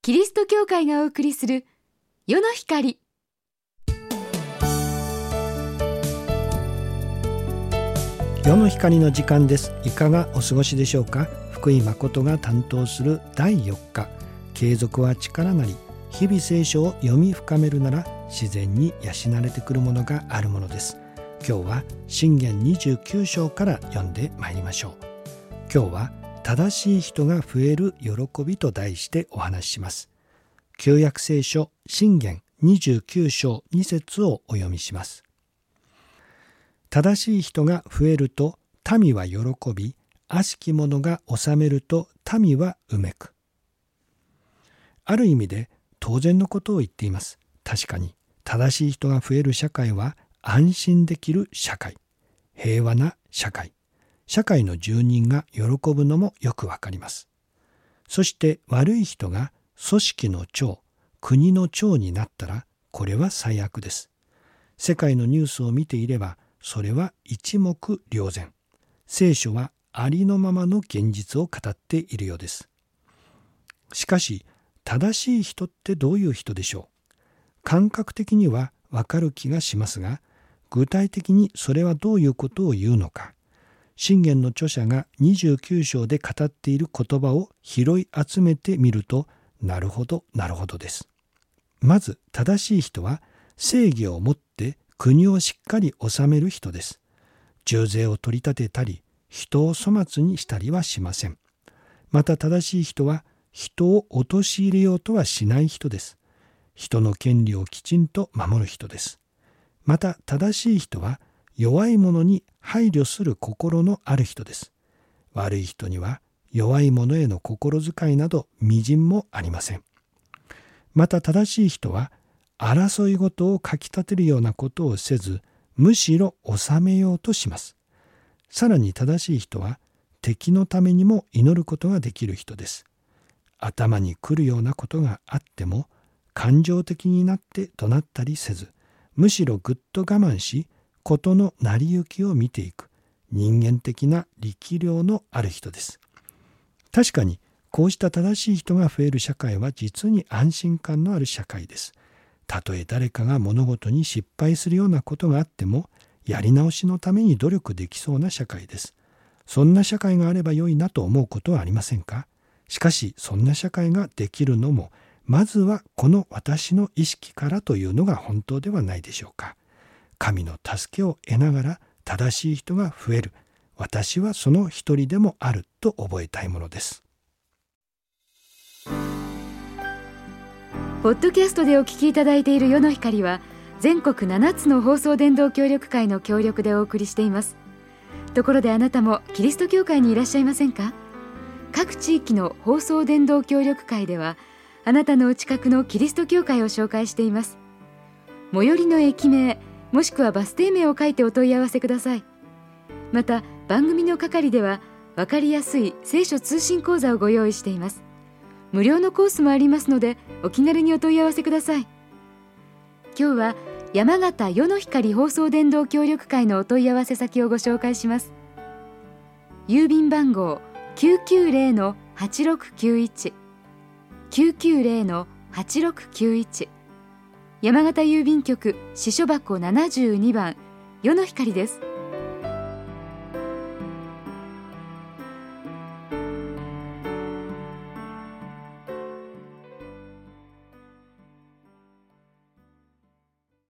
キリスト教会がお送りする世の光。 世の光の時間です。いかがお過ごしでしょうか。福井誠が担当する第4日、継続は力なり。日々聖書を読み深めるなら自然に養われてくるものがあるものです。今日は箴言29章から読んでまいりましょう。今日は正しい人が増える喜びと題してお話しします。旧約聖書箴言29章2節をお読みします。正しい人が増えると民は喜び、悪しき者が治めると民はうめく。ある意味で当然のことを言っています。確かに正しい人が増える社会は安心できる社会、平和な社会、社会の住人が喜ぶのもよくわかります。そして悪い人が組織の長、国の長になったらこれは最悪です。世界のニュースを見ていればそれは一目瞭然。聖書はありのままの現実を語っているようです。しかし正しい人ってどういう人でしょう。感覚的にはわかる気がしますが、具体的にそれはどういうことを言うのか。箴言の著者が29章で語っている言葉を拾い集めてみると、なるほどです。まず正しい人は正義をもって国をしっかり治める人です。重税を取り立てたり、人を粗末にしたりはしません。また正しい人は人を陥れようとはしない人です。人の権利をきちんと守る人です。また正しい人は弱い者に配慮する心のある人です。悪い人には弱い者への心遣いなどみじんもありません。また正しい人は争い事をかき立てるようなことをせず、むしろ治めようとします。さらに正しい人は敵のためにも祈ることができる人です。頭に来るようなことがあっても感情的になって怒鳴ったりせず、むしろぐっと我慢し、事の成り行きを見ていく人間的な力量のある人です。確かにこうした正しい人が増える社会は実に安心感のある社会です。たとえ誰かが物事に失敗するようなことがあっても、やり直しのために努力できそうな社会です。そんな社会があれば良いなと思うことはありませんか？しかしそんな社会ができるのも、まずはこの私の意識からというのが本当ではないでしょうか。神の助けを得ながら正しい人が増える。私はその一人でもあると覚えたいものです。 ポッドキャストでお聞きいただいている世の光は、全国7つの放送伝道協力会の協力でお送りしています。ところであなたもキリスト教会にいらっしゃいませんか？各地域の放送伝道協力会では、あなたのお近くのキリスト教会を紹介しています。最寄りの駅名、もしくはバス停名を書いてお問い合わせください。また番組の係では分かりやすい聖書通信講座をご用意しています。無料のコースもありますので、お気軽にお問い合わせください。今日は山形世の光放送伝道協力会のお問い合わせ先をご紹介します。郵便番号 990-8691 990-8691、山形郵便局支所箱72番世の光です。